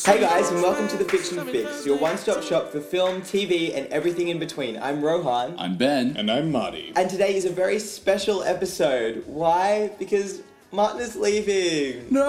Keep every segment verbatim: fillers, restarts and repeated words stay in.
Hey guys, and welcome to The Fiction Fix, your one-stop shop for film, T V, and everything in between. I'm Rohan. I'm Ben. And I'm Marty. And today is a very special episode. Why? Because Martin is leaving. No!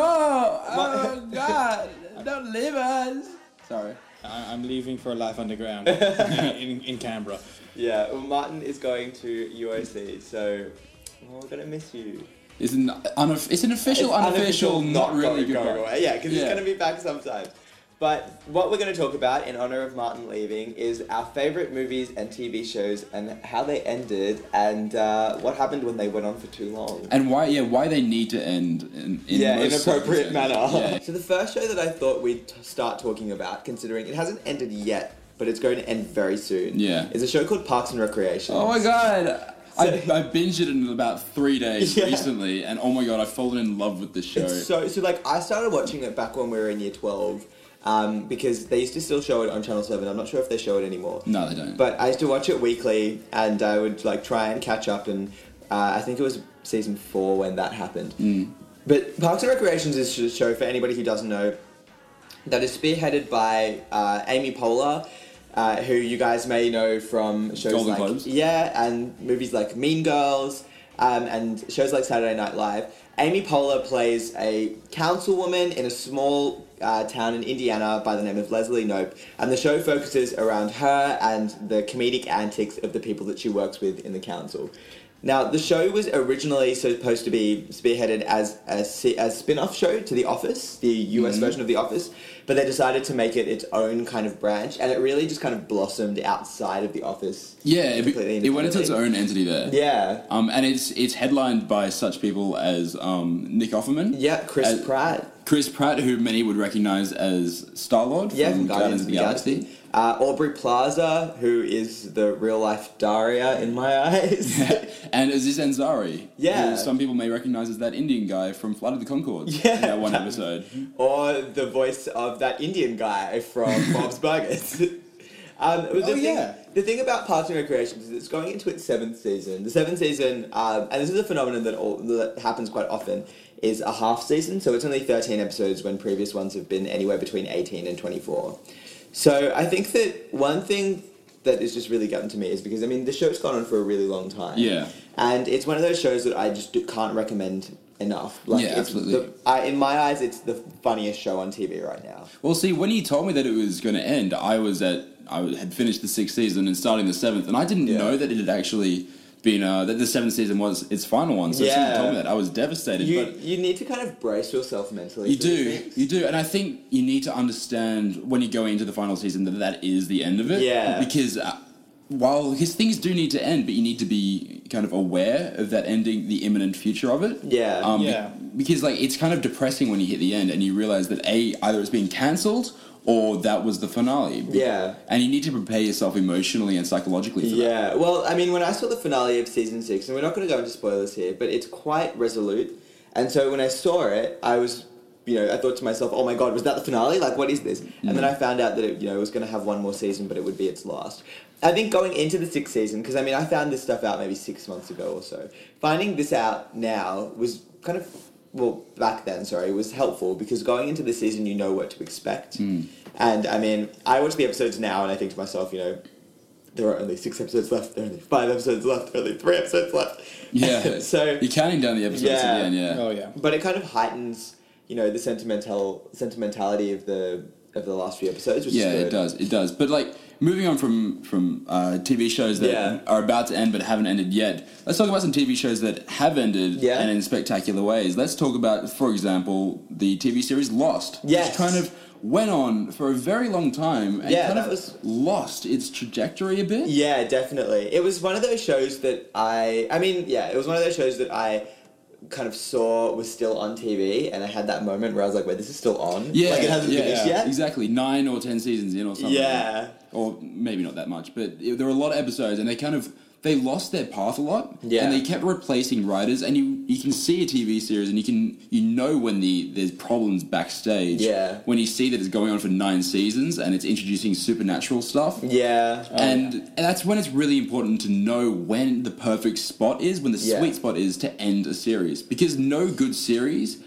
Oh, God! Don't leave us! Sorry. I- I'm leaving for life underground in, in Canberra. Yeah, well, Martin is going to U O C, so well, we're gonna miss you. It's an, unof- it's an official, It's unofficial, not, really going, good going one. away. Yeah, because Yeah. he's going to be back sometime. But what we're going to talk about in honor of Martin leaving is our favourite movies and T V shows and how they ended and uh, what happened when they went on for too long. And why, yeah, why they need to end in, in yeah, in most appropriate circumstances. manner. Yeah. So the first show that I thought we'd t- start talking about, considering it hasn't ended yet, but it's going to end very soon, Yeah. is a show called Parks and Recreation. Oh my God! I, So- I binged it in about three days Yeah. recently, and oh my God, I've fallen in love with this show. It's so so like I started watching it back when we were in year twelve, um, because they used to still show it on Channel Seven. I'm not sure if they show it anymore. No, they don't. But I used to watch it weekly, and I would like try and catch up. And uh, I think it was season four when that happened. Mm. But Parks and Recreations is a show for anybody who doesn't know that is spearheaded by uh, Amy Poehler. Uh, who you guys may know from shows Golden like Globes. yeah, and movies like Mean Girls, um, and shows like Saturday Night Live. Amy Poehler plays a councilwoman in a small uh, town in Indiana by the name of Leslie Knope, and the show focuses around her and the comedic antics of the people that she works with in the council. Now, the show was originally supposed to be spearheaded as a, si- a spin-off show to The Office, the U S Mhm. version of The Office, but they decided to make it its own kind of branch, and it really just kind of blossomed outside of The Office. Yeah, it, completely it went into its independently. own entity there. Yeah. Um, and it's it's headlined by such people as um, Nick Offerman. Yeah, Chris As- Pratt. Chris Pratt, who many would recognize as Star-Lord Yeah, from Guardians of the Galaxy. Uh, Aubrey Plaza, who is the real-life Daria in my eyes. And Aziz Ansari, Yeah. who some people may recognize as that Indian guy from Flight of the Conchords. Yeah. In that one episode. Or the voice of that Indian guy from Bob's Burgers. um, the Oh, thing, yeah. The thing about Parks and Recreation is it's going into its seventh season. The seventh season, um, and this is a phenomenon that, all, that happens quite often, is a half season. So it's only thirteen episodes when previous ones have been anywhere between eighteen and twenty-four. So I think that one thing that is just really gotten to me is because, I mean, the show's gone on for a really long time. Yeah. And it's one of those shows that I just do- can't recommend enough. Like, Yeah, it's absolutely. The, I, in my eyes, it's the funniest show on T V right now. Well, see, when he told me that it was going to end, I was at I had finished the sixth season and starting the seventh, and I didn't Yeah. know that it had actually been uh, that the seventh season was its final one. So as soon as Yeah. he told me that, I was devastated. You but you need to kind of brace yourself mentally. You for these do, things. you do, and I think you need to understand when you go into the final season that that is the end of it. Yeah. Because uh, while his things do need to end, but you need to be kind of aware of that ending, the imminent future of it. Yeah. Um, be- Yeah. because like it's kind of depressing when you hit the end and you realize that a either it's being cancelled or that was the finale. Be- Yeah. And you need to prepare yourself emotionally and psychologically for that. Yeah, well, I mean, when I saw the finale of season six, and we're not going to go into spoilers here, but it's quite resolute. And so when I saw it, I was, you know, I thought to myself, oh my god, was that the finale? Like, what is this? And then I found out that it, you know, it was going to have one more season, but it would be its last. I think going into the sixth season, because I mean, I found this stuff out maybe six months ago or so. Finding this out now was kind of, well, back then, sorry, was helpful because going into the season, you know what to expect. Mm. And I mean, I watch the episodes now and I think to myself, you know, there are only six episodes left, there are only five episodes left, there are only three episodes left. Yeah. so, You're counting down the episodes Yeah. at the end, yeah. Oh, yeah. but it kind of heightens, you know, the sentimental sentimentality of the of the last few episodes, which Yeah, is good. it does. It does. But like moving on from from uh, T V shows that Yeah. are about to end but haven't ended yet, let's talk about some T V shows that have ended Yeah. and in spectacular ways. Let's talk about, for example, the T V series Lost, Yes. which kind of went on for a very long time and Yeah, kind that of was- lost its trajectory a bit. Yeah, definitely. It was one of those shows that I, I mean, yeah, it was one of those shows that I kind of saw was still on T V, and I had that moment where I was like, wait, this is still on? Yeah, Like, it hasn't yeah, finished yeah, yet? exactly. Nine or ten seasons in or something. Yeah. Or maybe not that much, but it- there were a lot of episodes, and they kind of they lost their path a lot. Yeah. And they kept replacing writers, and you you can see a T V series, and you can you know when the there's problems backstage. Yeah. When you see that it's going on for nine seasons and it's introducing supernatural stuff. Yeah. And, and that's when it's really important to know when the perfect spot is, when the Yeah. sweet spot is to end a series. Because no good series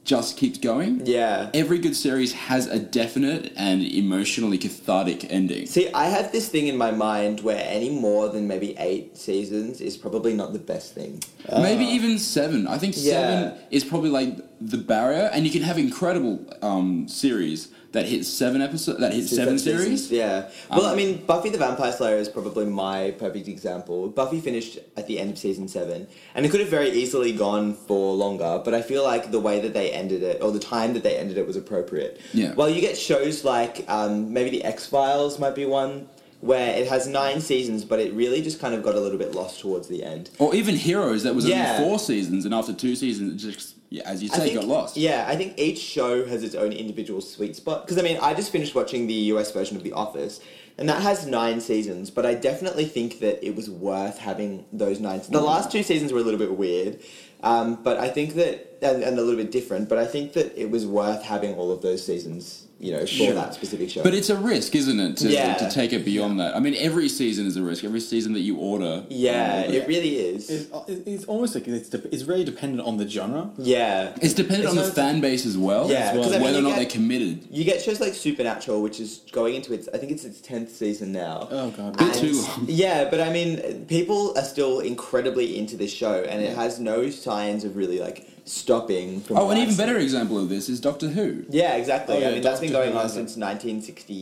just keeps going. Yeah. Every good series has a definite and emotionally cathartic ending. See, I have this thing in my mind where any more than maybe eight seasons is probably not the best thing. Maybe even seven. I think Yeah. seven is probably like the barrier, and you can have incredible um, series that hit seven episodes, that hit seven series. Yeah. Well, Um, I mean, Buffy the Vampire Slayer is probably my perfect example. Buffy finished at the end of season seven, and it could have very easily gone for longer, but I feel like the way that they ended it, or the time that they ended it, was appropriate. Yeah. Well, you get shows like um, maybe the X-Files might be one, where it has nine seasons, but it really just kind of got a little bit lost towards the end. Or even Heroes, that was Yeah. only four seasons, and after two seasons, it just, yeah, as you I say, think, got lost. Yeah, I think each show has its own individual sweet spot. Because, I mean, I just finished watching the U S version of The Office, and that has nine seasons, but I definitely think that it was worth having those nine. The last two seasons were a little bit weird, um, but I think that, and, and a little bit different, but I think that it was worth having all of those seasons, you know, for Sure. that specific show. But it's a risk, isn't it, to, Yeah. to take it beyond that? I mean, every season is a risk. Every season that you order. yeah, um, it really is. It's, it's almost like it's, de- it's very dependent on the genre. yeah. It's dependent It's on the not- fan base as well. Yeah, as well, 'cause I mean, whether or you not get- they're committed. You get shows like Supernatural, which is going into its, I think it's its tenth season now. Oh god. Bit And- too long. Yeah, but I mean, people are still incredibly into this show, and it has no signs of really like stopping. From Oh, an even lasting. better example of this is Doctor Who. Yeah, exactly. Oh, yeah, I mean, that's been Doctor going Who on has it. since nineteen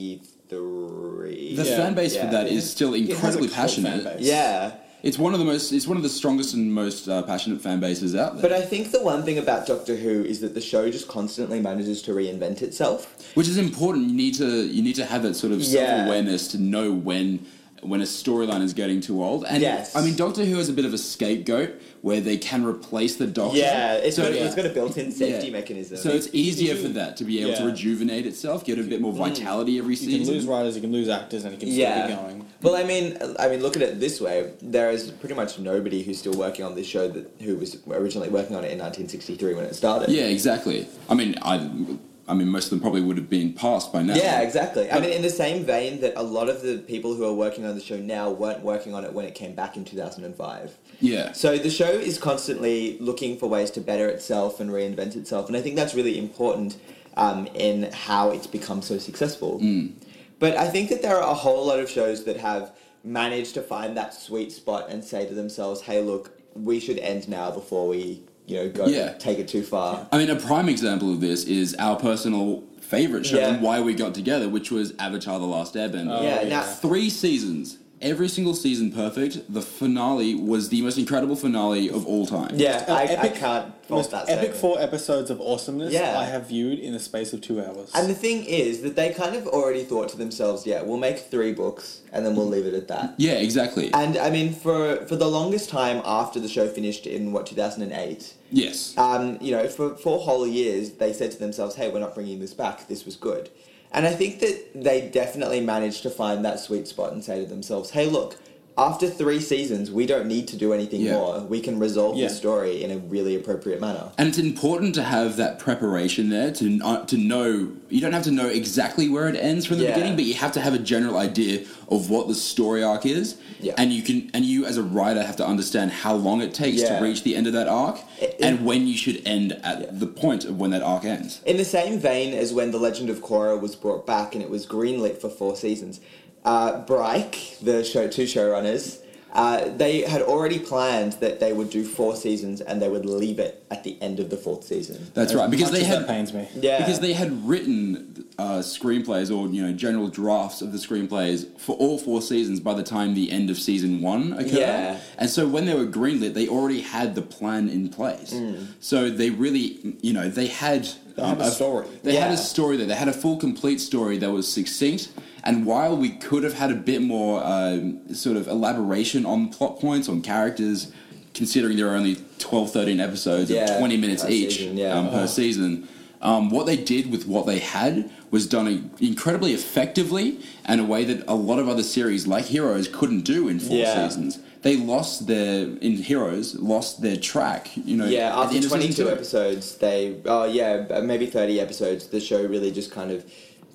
sixty-three. The Yeah. fan base Yeah. for that is still It has a incredibly cult fan passionate. base. Yeah. It's one of the most. It's one of the strongest and most uh, passionate fan bases out there. But I think the one thing about Doctor Who is that the show just constantly manages to reinvent itself. Which is important. You need to. You need to have that sort of Yeah. self awareness to know when when a storyline is getting too old. And Yes. I mean, Doctor Who is a bit of a scapegoat where they can replace the Doctor. Yeah, it's, So, got, yeah. it's got a built-in safety Yeah. mechanism. So it's easier If you- for that to be able to yeah. rejuvenate itself, get a bit more vitality every You season. can lose writers, you can lose actors, and you can still yeah. keep going. Well, I mean, I mean, look at it this way: there is pretty much nobody who's still working on this show that who was originally working on it in nineteen sixty-three when it started. Yeah, exactly. I mean, I, I mean, most of them probably would have been passed by now. Yeah, exactly. I But- mean, in the same vein that a lot of the people who are working on the show now weren't working on it when it came back in two thousand five. Yeah. So the show is constantly looking for ways to better itself and reinvent itself, and I think that's really important um, in how it's become so successful. Mm. But I think that there are a whole lot of shows that have managed to find that sweet spot and say to themselves, "Hey, look, we should end now before we, you know, go Yeah. take it too far." I mean, a prime example of this is our personal favorite show Yeah. and why we got together, which was Avatar: The Last Airbender. Oh, yeah, yeah. now Three seasons. Every single season perfect. The finale was the most incredible finale of all time. yeah, Uh, I, I epic- can't fault Most that. epic statement. four episodes of awesomeness Yeah. I have viewed in the space of two hours. And the thing is that they kind of already thought to themselves, yeah, we'll make three books and then we'll leave it at that. Yeah, exactly. And I mean, for for the longest time after the show finished in what two thousand eight, yes. um, you know, for four whole years they said to themselves, hey, we're not bringing this back. This was good. And I think that they definitely managed to find that sweet spot and say to themselves, hey, look. After three seasons, we don't need to do anything Yeah. more. We can resolve Yeah. the story in a really appropriate manner. And it's important to have that preparation there to uh, to know. You don't have to know exactly where it ends from the Yeah. beginning, but you have to have a general idea of what the story arc is. Yeah. And you can and you as a writer have to understand how long it takes Yeah. to reach the end of that arc, It- and when you should end at Yeah. the point of when that arc ends. In the same vein as when The Legend of Korra was brought back and it was greenlit for four seasons, uh, Bryke, the show two showrunners, uh, they had already planned that they would do four seasons and they would leave it at the end of the fourth season. That's As right, because much they as had that pains me. Yeah. because they had written uh, screenplays or you know general drafts of the screenplays for all four seasons by the time the end of season one occurred. Yeah. And so when they were greenlit, they already had the plan in place. Mm. So they really, you know, they had They had a story. They had Yeah. a story there. They had a full, complete story that was succinct. And while we could have had a bit more um, sort of elaboration on plot points, on characters, considering there are only twelve, thirteen episodes Yeah, of twenty minutes per each season, yeah. um, per Oh. season, um, what they did with what they had was done incredibly effectively and a way that a lot of other series like Heroes couldn't do in four Yeah. seasons. They lost their, in Heroes, lost their track, you know. Yeah, at the after end of season twenty-two two. episodes, they, oh yeah, uh, maybe thirty episodes, the show really just kind of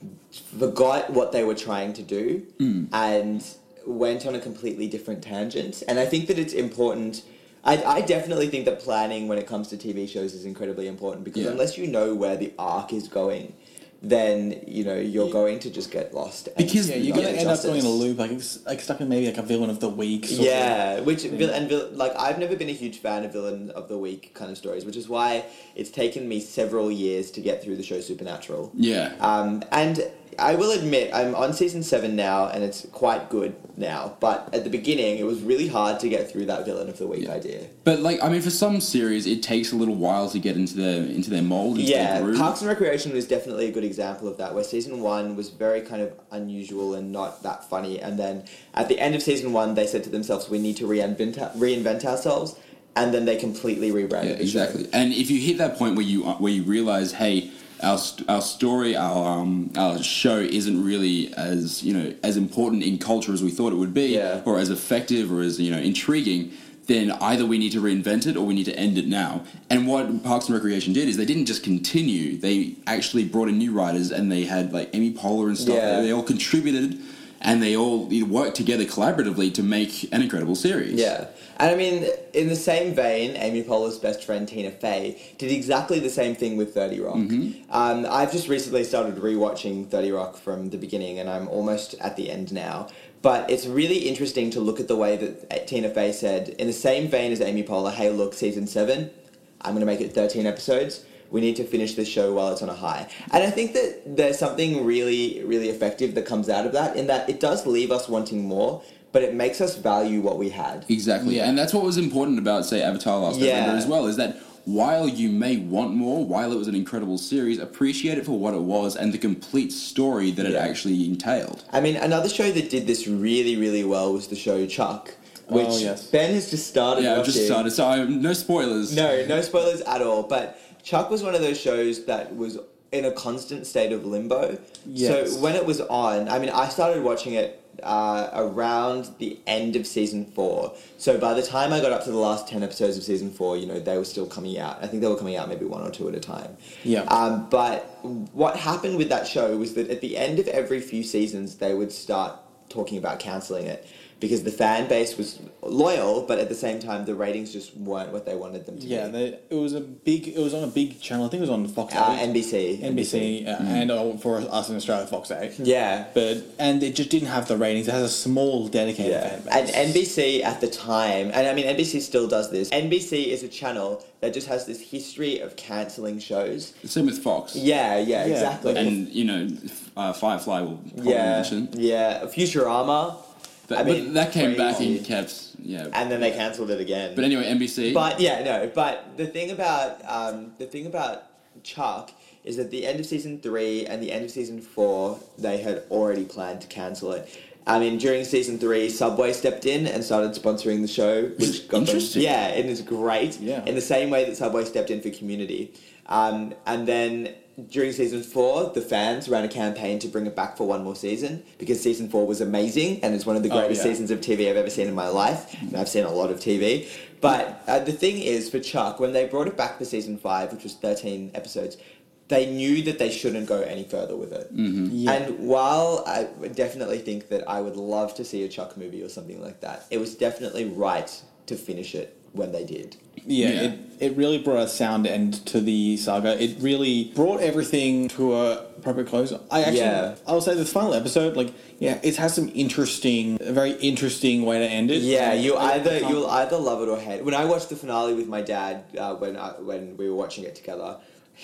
forgot what they were trying to do Mm. and went on a completely different tangent. And I think that it's important I, I definitely think that planning when it comes to T V shows is incredibly important because Yeah. unless you know where the arc is going, then you know you're You- going to just get lost. and Because- Yeah, not you're gonna get end up justice. going in a loop, like it's like stuck in maybe like a villain of the week. Sort Yeah, which thing. vil- and vil- like I've never been a huge fan of villain of the week kind of stories, which is why it's taken me several years to get through the show Supernatural. Yeah. Um, and I will admit, I'm on season seven now, and it's quite good now. But at the beginning, it was really hard to get through that villain of the week Yeah. idea. But like, I mean, for some series, it takes a little while to get into their into their mold. Into Yeah, their groove. Parks and Recreation was definitely a good example of that, where season one was very kind of unusual and not that funny, and then at the end of season one, they said to themselves, "We need to reinvent reinvent ourselves," and then they completely Yeah, rebranded. the show. exactly. And if you hit that point where you where you realize, hey, our st- our story, our um, our show isn't really as you know as important in culture as we thought it would be, Yeah. or as effective or as you know intriguing. Then either we need to reinvent it or we need to end it now. And what Parks and Recreation did is they didn't just continue; they actually brought in new writers, and they had like Amy Poehler and stuff. Yeah. They all contributed, and they all you know, worked together collaboratively to make an incredible series. Yeah. And I mean, in the same vein, Amy Poehler's best friend Tina Fey did exactly the same thing with thirty Rock. Mm-hmm. Um, I've just recently started rewatching thirty Rock from the beginning, and I'm almost at the end now. But it's really interesting to look at the way that Tina Fey said, in the same vein as Amy Poehler, hey, look, season seven, I'm going to make it thirteen episodes. We need to finish this show while it's on a high. And I think that there's something really, really effective that comes out of that, in that it does leave us wanting more, but it makes us value what we had. Exactly. Yeah. And that's what was important about, say, Avatar Last Yeah. Airbender as well, is that while you may want more, while it was an incredible series, appreciate it for what it was and the complete story that it Yeah. actually entailed. I mean, another show that did this really, really well was the show Chuck, which Oh, yes. Ben has just started Yeah, I've watching. just started, so I'm, no spoilers. No, no spoilers at all. But Chuck was one of those shows that was in a constant state of limbo. Yes. So when it was on, I mean, I started watching it uh, around the end of season four. So by the time I got up to the last ten episodes of season four, you know, they were still coming out. I think they were coming out maybe one or two at a time. Yeah. Um, but what happened with that show was that at the end of every few seasons, they would start talking about cancelling it. Because the fan base was loyal, but at the same time, the ratings just weren't what they wanted them to Yeah, be. they, it was a big. It was on a big channel. I think it was on Fox Uh, eight, N B C. N B C, uh, and uh, for us in Australia, Fox eight. Yeah. But and it just didn't have the ratings. It has a small dedicated Yeah. fan base. And N B C at the time, and I mean, N B C still does this. N B C is a channel that just has this history of cancelling shows. Same with Fox. Yeah, yeah, Yeah, exactly. And, you know, uh, Firefly will probably yeah, mention. yeah. Futurama. But, I but mean, that came back crazy. and kept, yeah. And then they cancelled it again. But anyway, N B C. But yeah, no. But the thing about um, the thing about Chuck is at the end of season three and the end of season four, they had already planned to cancel it. I mean, during season three, Subway stepped in and started sponsoring the show, which got them, Interesting. yeah, and it's great. Yeah. In the same way that Subway stepped in for Community, um, and then during season four, the fans ran a campaign to bring it back for one more season because season four was amazing and it's one of the Oh, greatest yeah. seasons of T V I've ever seen in my life. And I've seen a lot of T V. But uh, the thing is, for Chuck, when they brought it back for season five, which was thirteen episodes, they knew that they shouldn't go any further with it. Mm-hmm. Yeah. And while I would definitely think that I would love to see a Chuck movie or something like that, it was definitely right to finish it when they did. Yeah, Yeah. It, it really brought a sound end to the saga. It really brought everything to a proper close. I actually, Yeah. I'll say the final episode, like, yeah, it has some interesting, a very interesting way to end it. Yeah, you I- I either can't- you'll either love it or hate it. When I watched the finale with my dad, uh, when I, when we were watching it together,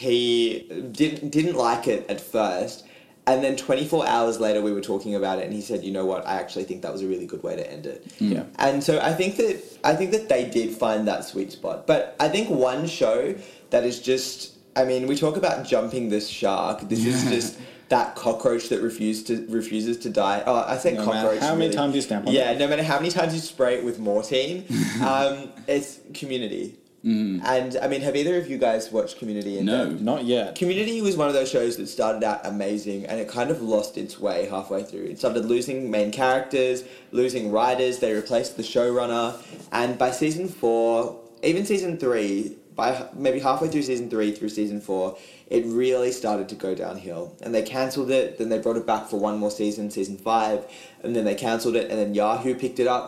he didn't didn't like it at first, and then twenty-four hours later we were talking about it, and he said, "You know what? I actually think that was a really good way to end it." Yeah. And so I think that I think that they did find that sweet spot. But I think one show that is just, I mean, we talk about jumping this shark. This is Yeah. just that cockroach that refused to refuses to die. Oh, I say No matter cockroach. how many really. times you stamp on Yeah, it. no matter how many times you spray it with morphine, um, it's Community. Mm. And I mean, have either of you guys watched Community? in No. depth? Not yet. Community was one of those shows that started out amazing and it kind of lost its way halfway through. It started losing main characters, losing writers, they replaced the showrunner, and by season four, even season three, by maybe halfway through season three through season four, it really started to go downhill. And they cancelled it, then they brought it back for one more season, season five, and then they cancelled it, and then Yahoo picked it up.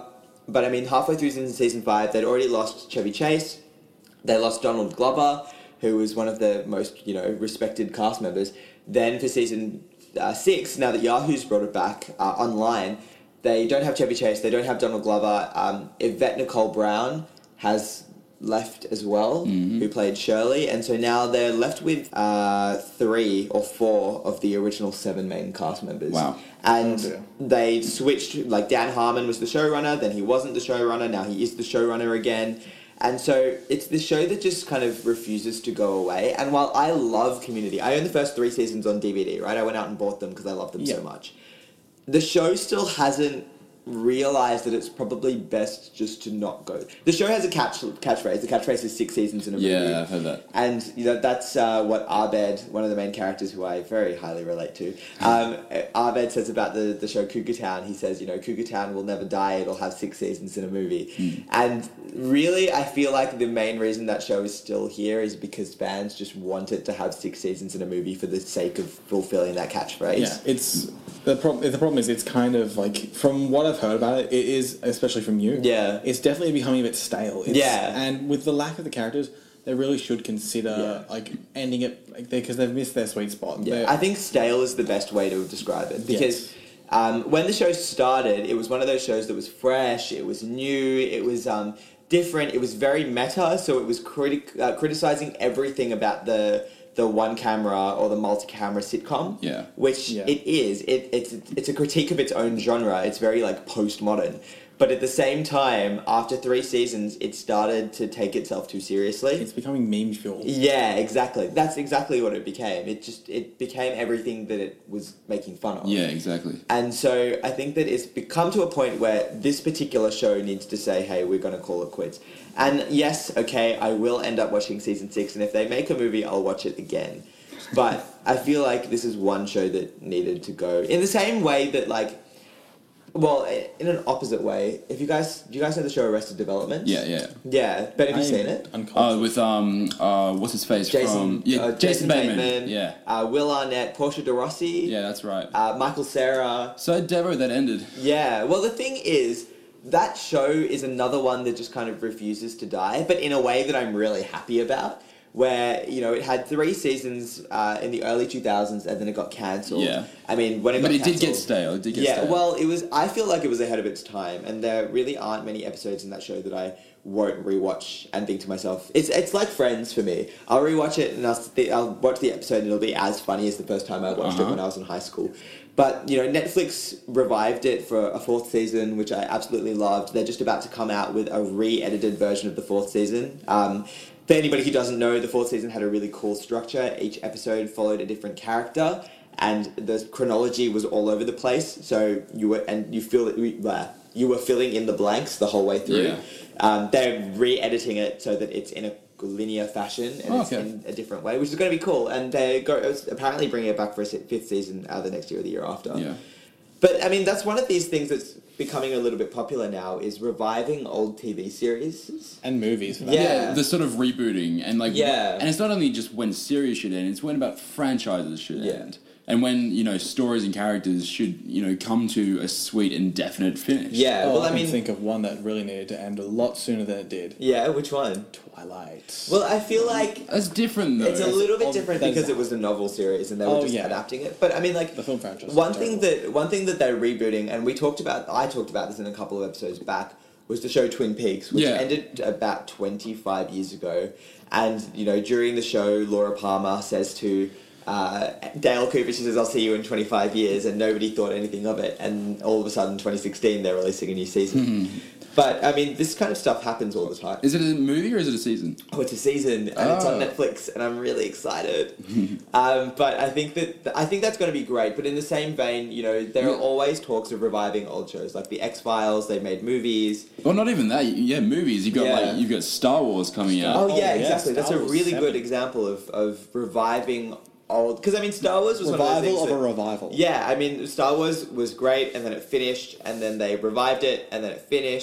but I mean, halfway through season, season five, they'd already lost Chevy Chase. They lost Donald Glover, who was one of the most, you know, respected cast members. Then for season uh, six, now that Yahoo's brought it back uh, online, they don't have Chevy Chase, they don't have Donald Glover. Um, Yvette Nicole Brown has left as well, Mm-hmm. who played Shirley, and so now they're left with uh, three or four of the original seven main cast members. Wow. And Oh, dear. they switched, like Dan Harmon was the showrunner, then he wasn't the showrunner, now he is the showrunner again. And so it's the show that just kind of refuses to go away. And while I love Community, I own the first three seasons on D V D, right? I went out and bought them because I love them Yeah. so much. The show still hasn't realized that it's probably best just to not go. The show has a catch catchphrase. The catchphrase is six seasons in a movie. Yeah, I've heard that. And you know that's uh, what Abed, one of the main characters who I very highly relate to, um, Abed says about the, the show Cougar Town. He says, you know, Cougar Town will never die. It'll have six seasons in a movie. Mm. And really, I feel like the main reason that show is still here is because fans just want it to have six seasons in a movie for the sake of fulfilling that catchphrase. Yeah, it's the problem. The problem is it's kind of like, from what I've heard about it, it is, especially from you. Yeah. it's definitely becoming a bit stale. It's, Yeah. and with the lack of the characters, they really should consider Yeah. like ending it like because they've missed their sweet spot. Yeah, They're- I think stale is the best way to describe it because Yes. um, when the show started, it was one of those shows that was fresh, it was new, it was um, different, it was very meta, so it was critic uh, criticizing everything about the the one camera or the multi-camera sitcom. Yeah. Which Yeah. it is. It, it's it's a critique of its own genre. It's very like postmodern. But at the same time, after three seasons, it started to take itself too seriously. it's becoming meme fuel. Yeah, exactly. That's exactly what it became. It just it became everything that it was making fun of. Yeah, exactly. And so I think that it's become to a point where this particular show needs to say, hey, we're going to call it quits. And yes, okay, I will end up watching season six, and if they make a movie, I'll watch it again. But I feel like this is one show that needed to go. In the same way that, like, well, in an opposite way, if you guys, do you guys know the show Arrested Development? Yeah, yeah. Yeah, but have you I'm seen it? unconscious. Oh, with um, uh, what's his face Jason, from? Yeah, uh, Jason, Bateman. Yeah, uh, Will Arnett, Portia de Rossi, yeah, that's right. uh, Michael Cera. So Devo, that ended. Yeah, well, the thing is, that show is another one that just kind of refuses to die, but in a way that I'm really happy about. Where, you know, it had three seasons uh, in the early two thousands and then it got cancelled. Yeah. I mean, when it But got it did get cancelled- stale. It did get yeah, stale. well, it was. I feel like it was ahead of its time, and there really aren't many episodes in that show that I won't rewatch and think to myself, it's it's like Friends for me. I'll rewatch it and I'll th- I'll watch the episode and it'll be as funny as the first time I watched Uh-huh. it when I was in high school. But you know, Netflix revived it for a fourth season, which I absolutely loved. They're just about to come out with a re-edited version of the fourth season. Um, For anybody who doesn't know, the fourth season had a really cool structure. Each episode followed a different character, and the chronology was all over the place. So you were and you feel that you, uh, you were filling in the blanks the whole way through. Yeah. Um, they're re-editing it so that it's in a linear fashion and Oh, it's okay. in a different way, which is going to be cool. And they go apparently bringing it back for a se- fifth season either next year or the year after. Yeah. But I mean, that's one of these things that's becoming a little bit popular now is reviving old T V series. and movies. For that. Yeah. The sort of rebooting and like Yeah. and it's not only just when series should end, it's when about franchises should Yeah. end. And when, you know, stories and characters should, you know, come to a sweet and definite finish. Yeah, Oh, well, I, I can mean, think of one that really needed to end a lot sooner than it did. yeah, which one? Twilight. Well, I feel like That's different though. it's a little bit Oh, different that is- because it was a novel series and they were Oh, just yeah. adapting it. But I mean, like The film franchise. one is thing terrible. that one thing that they're rebooting, and we talked about, I talked about this in a couple of episodes back, was the show Twin Peaks, which Yeah. ended about twenty-five years ago. And you know, during the show, Laura Palmer says to uh, Dale Cooper, she says, "I'll see you in twenty-five years," and nobody thought anything of it. And all of a sudden, twenty sixteen, they're releasing a new season. But I mean, this kind of stuff happens all the time. Is it a movie or is it a season? Oh, it's a season, and it's on Oh. Netflix, and I'm really excited. um, but I think that I think that's going to be great. But in the same vein, you know, there are Yeah. always talks of reviving old shows, like the X Files. They made movies. Well, not even that. Yeah, movies. You've got Yeah. like you've got Star Wars coming out. Oh, Oh, yeah, yeah, exactly. That's a Star Wars really seven. good example of of reviving old. Because I mean, Star Wars was one of those Revival things of that- a revival. Yeah, I mean, Star Wars was great, and then it finished, and then they revived it, and then it finished,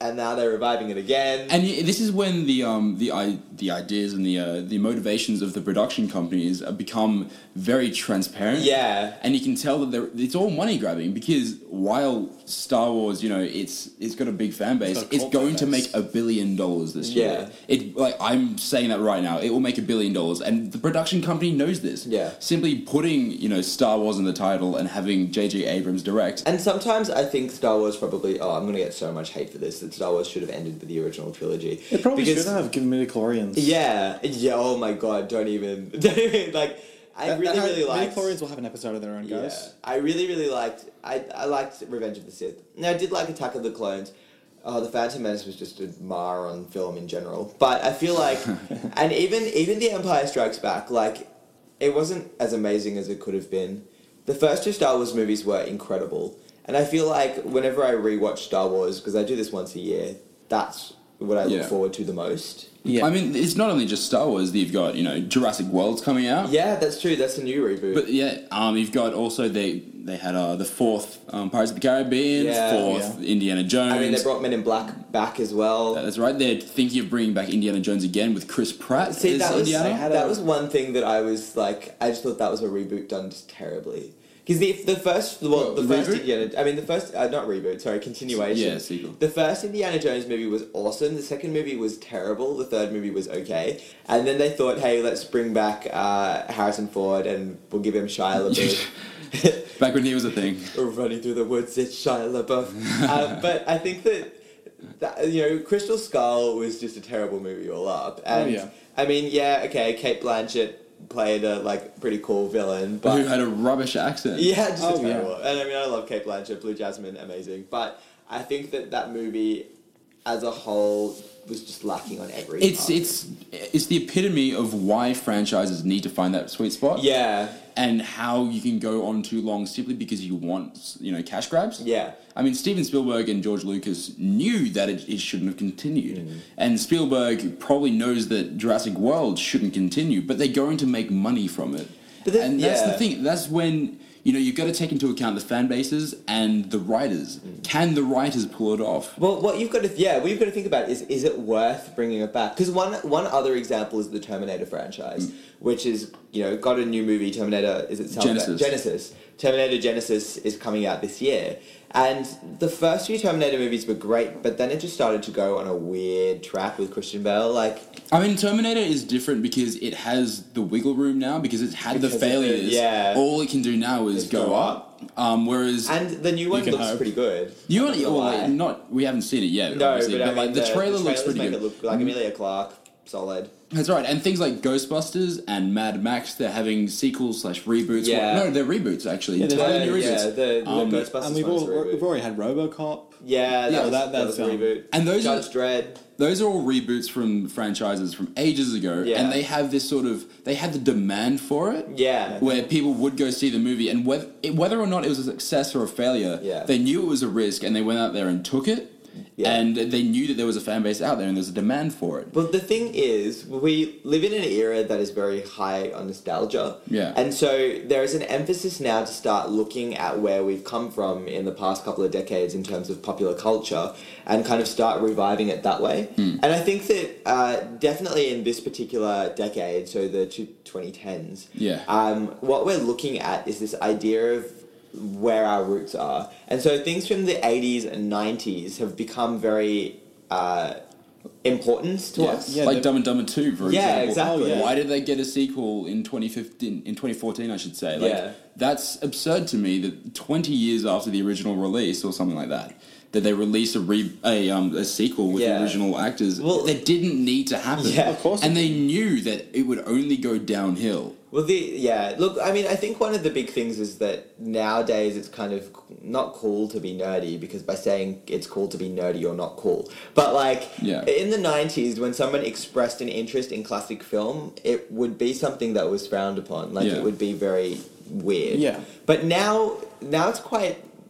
and now they're reviving it again. And y- this is when the um the I, the ideas and the uh, the motivations of the production companies uh, become very transparent. Yeah. And you can tell that they're, it's all money grabbing, because while Star Wars, you know, it's it's got a big fan base, got a it's cult going fan to base. make a billion dollars this Yeah. year. It like I'm saying that right now, it will make a billion dollars, and the production company knows this. Yeah. Simply putting, you know, Star Wars in the title and having J J Abrams direct. And sometimes I think Star Wars probably. Oh, I'm gonna get so much hate for this. That Star Wars should have ended with the original trilogy. It probably Because- should have given midichlorians. Yeah, yeah. Oh my god! Don't even. Don't even like. I That- really, that- really liked. Midichlorians will have an episode of their own, Yeah, guys. I really, really liked. I I liked Revenge of the Sith. Now I did like Attack of the Clones. Oh, the Phantom Menace was just a mar on film in general. But I feel like, and even even The Empire Strikes Back, like, it wasn't as amazing as it could have been. The first two Star Wars movies were incredible, and I feel like whenever I rewatch Star Wars, because I do this once a year, that's what I look Yeah. forward to the most. Yeah. I mean, it's not only just Star Wars. You've got, you know, Jurassic World's coming out. Yeah, that's true. That's a new reboot. But yeah, um, you've got also they they had uh, the fourth um, Pirates of the Caribbean, Yeah. fourth Indiana Jones. I mean, they brought Men in Black back as well. That's right. They're thinking of bringing back Indiana Jones again with Chris Pratt See, as that was Indiana. had that a- was one thing that I was like, I just thought that was a reboot done just terribly. Because the the first well, What, the the first reboot? Indiana, I mean the first uh, not reboot, sorry, continuation. Yeah, sequel. The first Indiana Jones movie was awesome. The second movie was terrible. The third movie was okay. And then they thought, hey, let's bring back uh, Harrison Ford and we'll give him Shia LaBeouf. Back when he was a thing. We're running through the woods, it's Shia LaBeouf. um, but I think that, that, you know, Crystal Skull was just a terrible movie all up. And, yeah. I mean, yeah, okay, Kate Blanchett played a, like, pretty cool villain, but... Who had a rubbish accent. Yeah, just Oh, a terrible. yeah. And I mean, I love Kate Blanchett, Blue Jasmine, amazing. But I think that that movie, as a whole, was just lacking on every It's part. it's it's the epitome of why franchises need to find that sweet spot. Yeah, And how you can go on too long simply because you want, you know, cash grabs. yeah. I mean, Steven Spielberg and George Lucas knew that it, it shouldn't have continued. Mm. And Spielberg probably knows that Jurassic World shouldn't continue, but they're going to make money from it. But then- and that's yeah. the thing. That's when, you know, you've got to take into account the fan bases and the writers. Mm. Can the writers pull it off? Well, what you've got to yeah, what you've got to think about is is it worth bringing it back? Because one one other example is the Terminator franchise, Mm. which is you know got a new movie, Terminator. Is it Salva- Genesis. Genesis. Terminator Genesis is coming out this year, and the first few Terminator movies were great, but then it just started to go on a weird track with Christian Bale. Like, I mean, Terminator is different because it has the wiggle room now, because it's had Because the of the- failures. yeah. All it can do now is Is go, go up. Um, whereas and the new one can looks hope. pretty good. you I'm only not gonna well, lie. not we haven't seen it yet. No, obviously, but, I but like mean, the, the, trailer the looks trailers pretty make good. it look like Amelia Clarke, solid. That's right, and things like Ghostbusters and Mad Max, they're having sequels slash reboots. Yeah. Well, no, they're reboots actually. Yeah, they're entirely Uh, new yeah, reboots. the, the Um, Ghostbusters And we've, one's all, a reboot. we've already had RoboCop. Yeah, that, Yeah, was, that- that, was a that's, um, reboot. and those Judge are- Dredd. Those are all reboots from franchises from ages ago, Yeah. and they have this sort of they had the demand for it. Yeah. Where people would go see the movie, and whether whether or not it was a success or a failure, Yeah. they knew it was a risk, and they went out there and took it. Yeah. And they knew that there was a fan base out there, and there's a demand for it. But the thing is, we live in an era that is very high on nostalgia. Yeah. And so there is an emphasis now to start looking at where we've come from in the past couple of decades in terms of popular culture and kind of start reviving it that way. Hmm. And I think that uh, definitely in this particular decade, so the two- twenty tens, Yeah. um, what we're looking at is this idea of where our roots are. And so things from the eighties and nineties have become very uh, important to Yeah. us. Yeah, like they- Dumb and Dumber two, for Yeah, example. exactly. Oh, yeah. Why did they get a sequel in twenty fifteen, in twenty fourteen, I should say? Like, Yeah. that's absurd to me that twenty years after the original release, or something like that, that they release a re, a, um, a sequel with Yeah. the original actors. Well- that didn't need to happen. Yeah, of course And it they knew that it would only go downhill. Well, the yeah, look, I mean, I think one of the big things is that nowadays it's kind of not cool to be nerdy because by saying it's cool to be nerdy, you're not cool. But like Yeah. in the nineties, when someone expressed an interest in classic film, it would be something that was frowned upon. Like Yeah. it would be very weird. Yeah. But now, now it's quite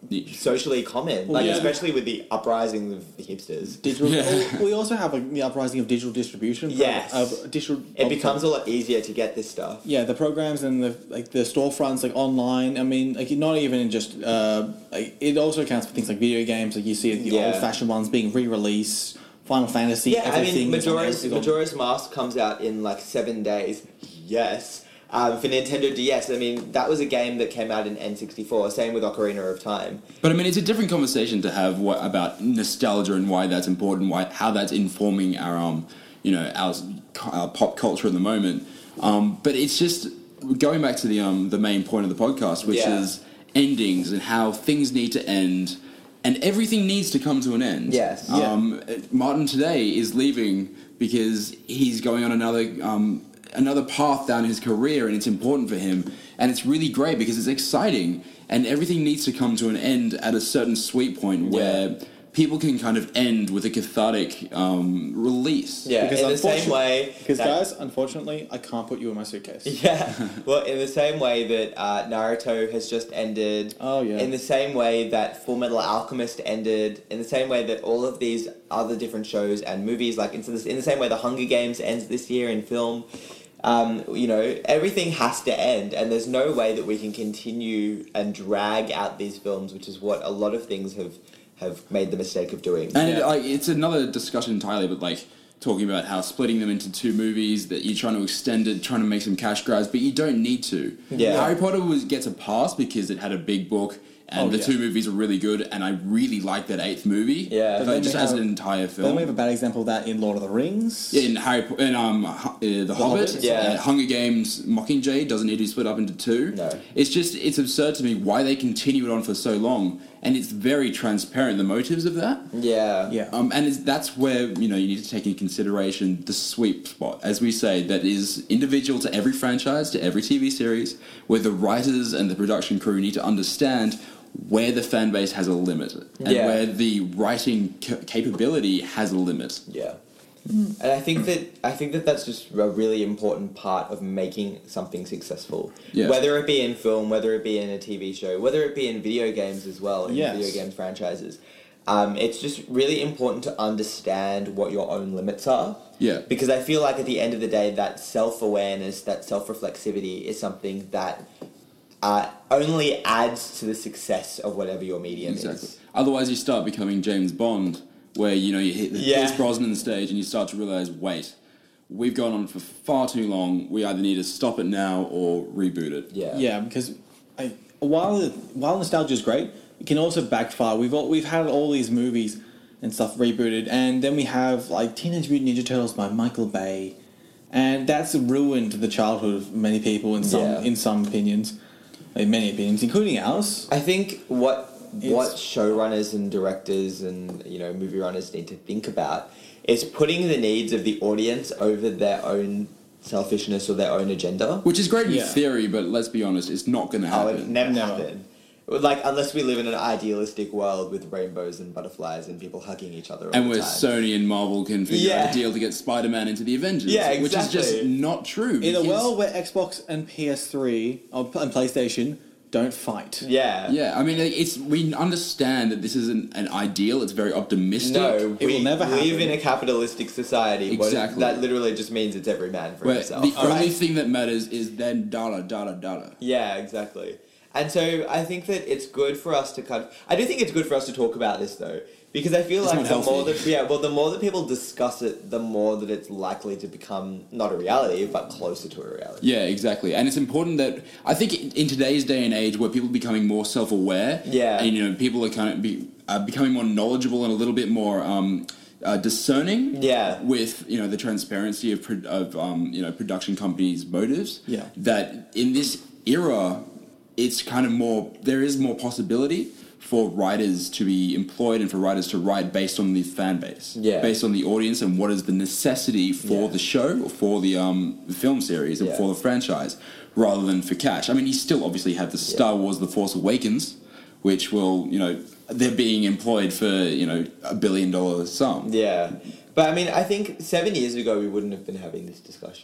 Niche. socially common, Well, like yeah. especially with the uprising of the hipsters. Digital. Yeah. oh, we also have like, the uprising of digital distribution. pro- Yes. Of digital. It becomes a lot easier to get this stuff. Yeah, the programs and the like the storefronts like online. I mean, like not even just. Uh, like, it also accounts for things like video games. Like you see the Yeah. old-fashioned ones being re-released. Final Fantasy. Yeah, I everything mean, is on- Majora's, is on- Majora's Mask comes out in like seven days. Yes. Um, for Nintendo D S, I mean, that was a game that came out in N sixty-four. Same with Ocarina of Time. But I mean, it's a different conversation to have what, about nostalgia and why that's important, why how that's informing our um, you know, our, our pop culture at the moment. Um, but it's just going back to the um the main point of the podcast, which Yeah. is endings and how things need to end, and everything needs to come to an end. Yes. Yeah. Um, Martin today is leaving because he's going on another um another path down his career, and it's important for him, and it's really great because it's exciting, and everything needs to come to an end at a certain sweet point where people can kind of end with a cathartic um, release. Yeah, Because in the same unfortunate- way. Because that- guys, unfortunately, I can't put you in my suitcase. Yeah, well, in the same way that uh, Naruto has just ended. Oh, yeah. In the same way that Full Metal Alchemist ended. In the same way that all of these other different shows and movies, like in the, in the same way the Hunger Games ends this year in film. Um, you know, everything has to end, and there's no way that we can continue and drag out these films, which is what a lot of things have have made the mistake of doing. And Yeah. it, like it's another discussion entirely, but like talking about how splitting them into two movies, that you're trying to extend it, trying to make some cash grabs, but you don't need to. Yeah. Harry Potter was gets a pass because it had a big book, and Oh, the yeah. two movies are really good, and I really like that eighth movie. Yeah. but But then just we as have- an entire But then film. we have a bad example of that in Lord of the Rings. In Harry, Po- in um, Hu- uh, the, Hobbit, Hobbit, yeah. uh, Hunger Games, Mockingjay doesn't need to be split up into two. No. It's just it's absurd to me why they continue it on for so long, and it's very transparent the motives of that. Yeah. Yeah. Um, and it's, that's where you know you need to take into consideration the sweet spot, as we say, that is individual to every franchise, to every T V series, where the writers and the production crew need to understand where the fan base has a limit, and Yeah. where the writing ca- capability has a limit. Yeah. And I think that I think that that's just a really important part of making something successful. Yeah. Whether it be in film, whether it be in a T V show, whether it be in video games as well, in Yes. video game franchises. Um, it's just really important to understand what your own limits are. Yeah. Because I feel like at the end of the day, that self-awareness, that self-reflexivity is something that uh, only adds to the success of whatever your medium Exactly. is. Otherwise, you start becoming James Bond, where you know you hit the Yeah. Pierce Brosnan stage, and you start to realize, wait, we've gone on for far too long. We either need to stop it now or reboot it. Yeah. Yeah, because I, while while nostalgia is great, it can also backfire. We've all, we've had all these movies and stuff rebooted, and then we have like Teenage Mutant Ninja Turtles by Michael Bay, and that's ruined the childhood of many people in some Yeah. in some opinions, in many opinions, including ours. I think what It's- what showrunners and directors and you know movie runners need to think about is putting the needs of the audience over their own selfishness or their own agenda. Which is great in Yeah. theory, but let's be honest, it's not going to Oh, it happen. never Never. happen. Like unless we live in an idealistic world with rainbows and butterflies and people hugging each other all And the where time. Sony and Marvel can figure out Yeah. a deal to get Spider-Man into the Avengers. Yeah, Which is just exactly. not true. In a because- world where Xbox and P S three or, and PlayStation don't fight. Yeah. Yeah, I mean, it's we understand that this isn't an ideal. It's very optimistic. No, It we will never live happen. in a capitalistic society. What- Exactly. that literally just means it's every man for Where himself. the only Alright? thing that matters is then dollar, dollar, dollar. Yeah, exactly. And so I think that it's good for us to kind of, I do think it's good for us to talk about this though, because I feel It's like not the more healthy. that yeah, well the more that people discuss it, the more that it's likely to become not a reality, but closer to a reality. Yeah, exactly. And it's important that I think in- in today's day and age, where people are becoming more self-aware, Yeah. and you know, people are kind of be, uh, becoming more knowledgeable and a little bit more um, uh, discerning. Yeah. With you know the transparency of pro- of um, you know production companies' motives. Yeah. That in this era, it's kind of more. There is more possibility for writers to be employed and for writers to write based on the fan base, Yeah. based on the audience and what is the necessity for Yeah. the show or for the um, the film series and Yeah. for the franchise, rather than for cash. I mean, you still obviously have the Star Wars: The Force Awakens, which will you know they're being employed for you know a billion dollar sum. Yeah. But I mean, I think seven years ago we wouldn't have been having this discussion.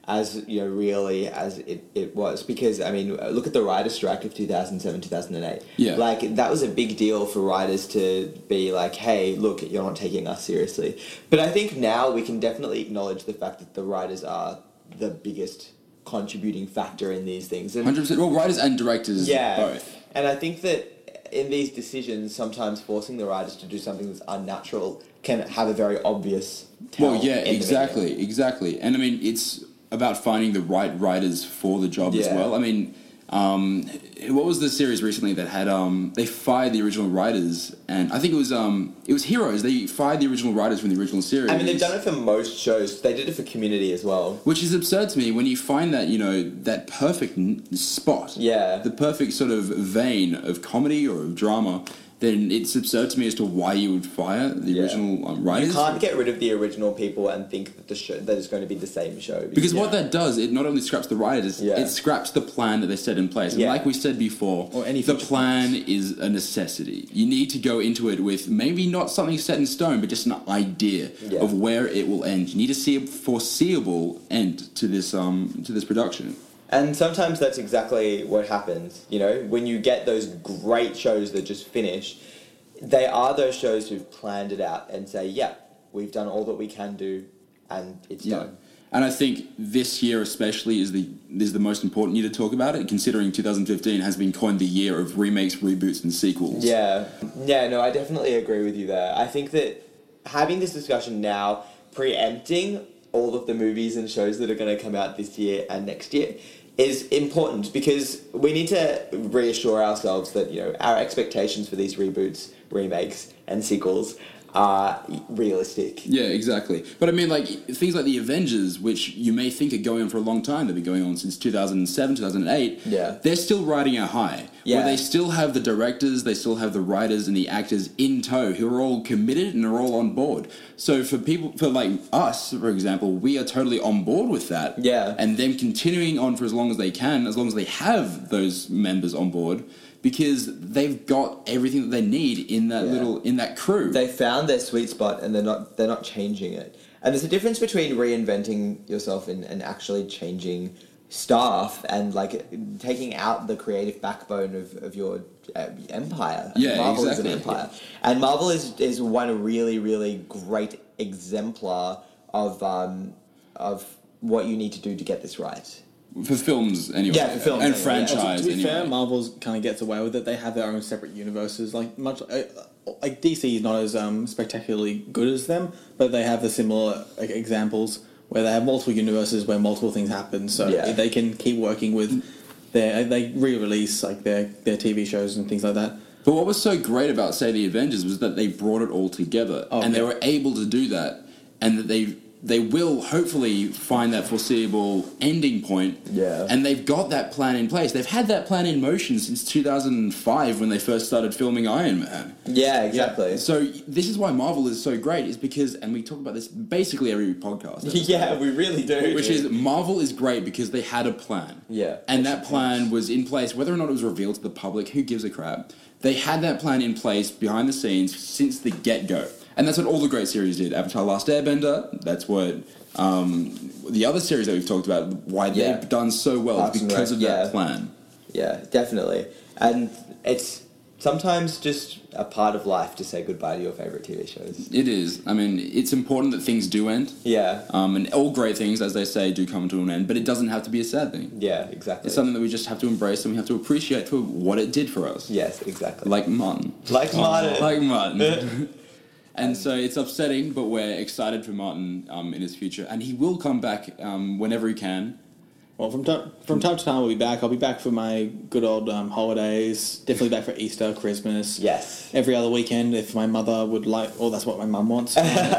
as you know really as it, it was, because I mean look at the writers' strike of two thousand seven two thousand eight. Yeah. Like that was a big deal for writers to be like, hey, look, you're not taking us seriously. But I think now we can definitely acknowledge the fact that the writers are the biggest contributing factor in these things. And one hundred percent. Well, writers and directors yeah, both. And I think that in these decisions, sometimes forcing the writers to do something that's unnatural can have a very obvious tell. Well, yeah, in the exactly, video. exactly. And I mean, it's about finding the right writers for the job as Yeah. well. I mean, um, what was the series recently that had um, they fired the original writers, and I think it was um, it was Heroes. They fired the original writers from the original series. I mean, they've done it for most shows. They did it for Community as well. Which is absurd to me when you find that, you know, that perfect n- spot, Yeah. the perfect sort of vein of comedy or of drama, then it's absurd to me as to why you would fire the Yeah. original um, writers. You can't get rid of the original people and think that the show that it's going to be the same show. Because what that does, it not only scraps the writers, Yeah. it scraps the plan that they set in place. And Yeah. like we said before, Or any the future plan is a necessity. You need to go into it with maybe not something set in stone, but just an idea Yeah. of where it will end. You need to see a foreseeable end to this um to this production. And sometimes that's exactly what happens. You know, when you get those great shows that just finish, they are those shows who've planned it out and say, yeah, we've done all that we can do, and it's Yeah. done. And I think this year especially is the is the most important year to talk about it, considering two thousand fifteen has been coined the year of remakes, reboots, and sequels. Yeah, yeah, no, I definitely agree with you there. I think that having this discussion now, preempting all of the movies and shows that are going to come out this year and next year, is important because we need to reassure ourselves that, you know, our expectations for these reboots, remakes, and sequels are realistic. Yeah, exactly. But I mean, like, things like the Avengers, which you may think are going on for a long time, they've been going on since two thousand seven, two thousand eight, Yeah. they're still riding a high. Yeah. Where they still have the directors, they still have the writers and the actors in tow who are all committed and are all on board. So for people, for like us, for example, we are totally on board with that. Yeah. And them continuing on for as long as they can, as long as they have those members on board, because they've got everything that they need in that Yeah. little, in that crew. They found their sweet spot and they're not they're not changing it. And there's a difference between reinventing yourself and, and actually changing staff and like taking out the creative backbone of, of your uh, empire. Yeah, Marvel exactly, is an empire. And Marvel is, is one really, really great exemplar of um, of what you need to do to get this right. For films, anyway. Yeah, for films, And anyway, yeah. franchise, to be anyway. fair, Marvel's kind of gets away with it. They have their own separate universes. Like much, uh, like D C is not as um, spectacularly good as them, but they have the similar like, examples where they have multiple universes where multiple things happen. So Yeah. they can keep working with their. They re-release like their their T V shows and things like that. But what was so great about, say, the Avengers was that they brought it all together. Oh, and they yeah. were able to do that. And that they they will hopefully find that foreseeable ending point. Yeah. And they've got that plan in place. They've had that plan in motion since two thousand five when they first started filming Iron Man. Yeah, exactly. So this is why Marvel is so great, is because, and we talk about this basically every podcast. Yeah, we really do. Which is, Marvel is great because they had a plan. Yeah. And that plan was in place, whether or not it was revealed to the public, who gives a crap? They had that plan in place behind the scenes since the get-go. And that's what all the great series did. Avatar Last Airbender, that's what um, the other series that we've talked about, why Yeah. they've done so well, Parks is and because Rec, of that yeah. plan. Yeah, definitely. And it's sometimes just a part of life to say goodbye to your favourite T V shows. It is. I mean, it's important that things do end. Yeah. Um, and all great things, as they say, do come to an end, but it doesn't have to be a sad thing. Yeah, exactly. It's something that we just have to embrace and we have to appreciate for what it did for us. Yes, exactly. Like Martin. Like Martin. Like Martin. And so it's upsetting, but we're excited for Martin um, in his future. And he will come back um, whenever he can. Well, from time from time to time, I'll be back. I'll be back for my good old um, holidays. Definitely back for Easter, Christmas. Yes. Every other weekend, if my mother would like, or that's what my mum wants.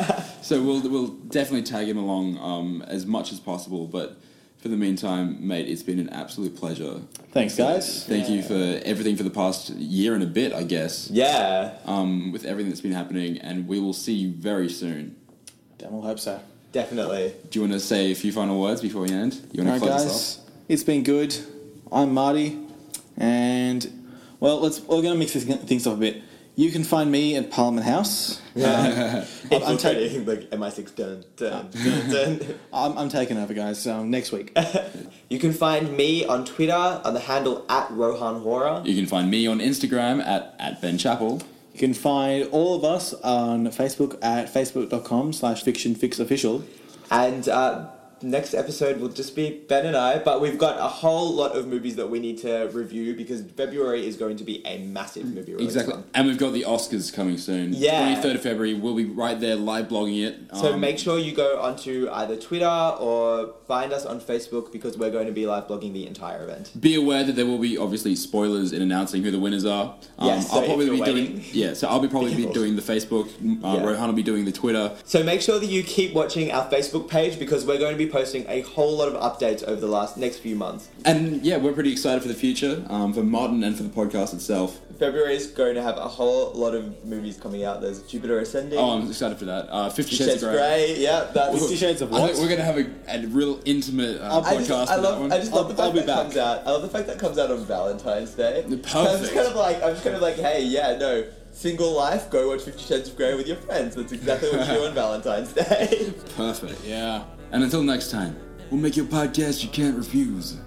So we'll we'll definitely tag him along um, as much as possible. But for the meantime, mate, it's been an absolute pleasure. Thanks, guys. Thank you for everything for the past year and a bit, I guess, Yeah. um, with everything that's been happening. And we will see you very soon. Damn, we'll hope so. Definitely. Do you want to say a few final words before we end? You want Alright, to close guys. us off? It's been good. I'm Marty, and well, let's we're gonna mix this, things up a bit. You can find me at Parliament House. Yeah. I'm, I'm, ta- Infiltrating, like M I six dun dun dun dun. I'm, I'm taking over, guys. Um, next week. You can find me on Twitter on the handle at Rohan Horror. You can find me on Instagram at, at Ben Chappell. You can find all of us on Facebook at facebook.com slash fictionfixofficial. And uh, next episode will just be Ben and I, but we've got a whole lot of movies that we need to review because February is going to be a massive movie release Exactly. month. And we've got the Oscars coming soon. Yeah. twenty-third of February, we'll be right there live blogging it. So Um, make sure you go onto either Twitter or find us on Facebook because we're going to be live blogging the entire event. Be aware that there will be obviously spoilers in announcing who the winners are. Um, Yes, so I'll if probably you're be waiting- doing yeah. So I'll be probably Be be careful. doing the Facebook. Uh, Yeah. Rohan will be doing the Twitter. So make sure that you keep watching our Facebook page because we're going to be posting a whole lot of updates over the last next few months. And yeah, we're pretty excited for the future, um, for Modern and for the podcast itself. February is going to have a whole lot of movies coming out. There's Jupiter Ascending. Oh, I'm excited for that. Uh, Fifty Fifty Shades Shades of of Grey. Grey. Yeah, that's Fifty Shades of I what? think we're gonna have a, a real intimate uh, I'll- I podcast just, I for love, that one. I just love the I'll- fact I'll be that back. comes out. I love the fact that comes out on Valentine's Day. Perfect. So I'm just kind of like, I'm just kind of like, hey, yeah, no, single life, go watch Fifty Shades of Grey with your friends. That's exactly what you do on Valentine's Day. Perfect. Yeah. And until next time, we'll make you a podcast you can't refuse. Of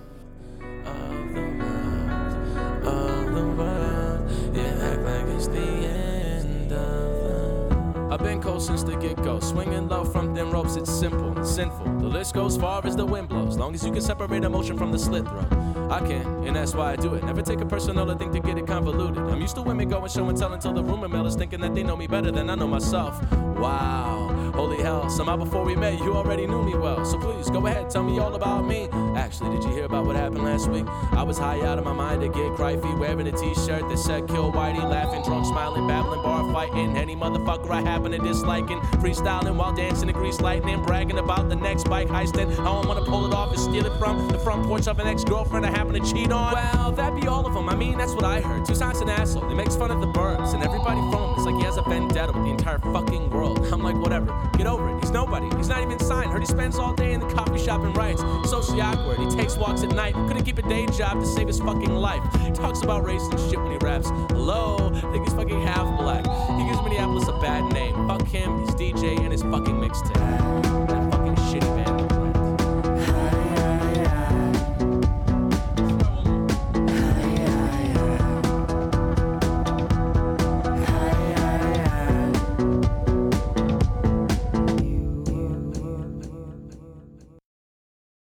the world, of the world, you act like it's the end of the. I've been cold since the get-go, swinging low from thin ropes. It's simple, sinful. The list goes far as the wind blows. Long as you can separate emotion from the slit throat, I can, and that's why I do it. Never take it personal or think to get it convoluted. I'm used to women going show and tell until the rumor mill is thinking that they know me better than I know myself. Wow, holy hell, somehow before we met, you already knew me well. So please, go ahead, tell me all about me. Actually, did you hear about what happened last week? I was high out of my mind to get crifey, wearing a t-shirt that said kill Whitey, laughing, drunk, smiling, babbling, bar fighting. Any motherfucker I happen to disliking, freestyling while dancing in grease lightning, bragging about the next bike heisting, how I'm gonna pull it off and steal it from the front porch of an ex-girlfriend I happen to cheat on. Well, that'd be all of them. I mean, that's what I heard. Toussaint's an asshole. He makes fun of the birds, and everybody from him is like he has a vendetta with the entire fucking world. I'm like, whatever. Get over it. He's nobody. He's not even signed. Heard he spends all day in the coffee shop and writes. Socially awkward. He takes walks at night. Couldn't keep a day job to save his fucking life. He talks about race and shit when he raps. Hello? I think he's fucking half black. He gives Minneapolis a bad name. Fuck him, his D J, and his fucking mixtape.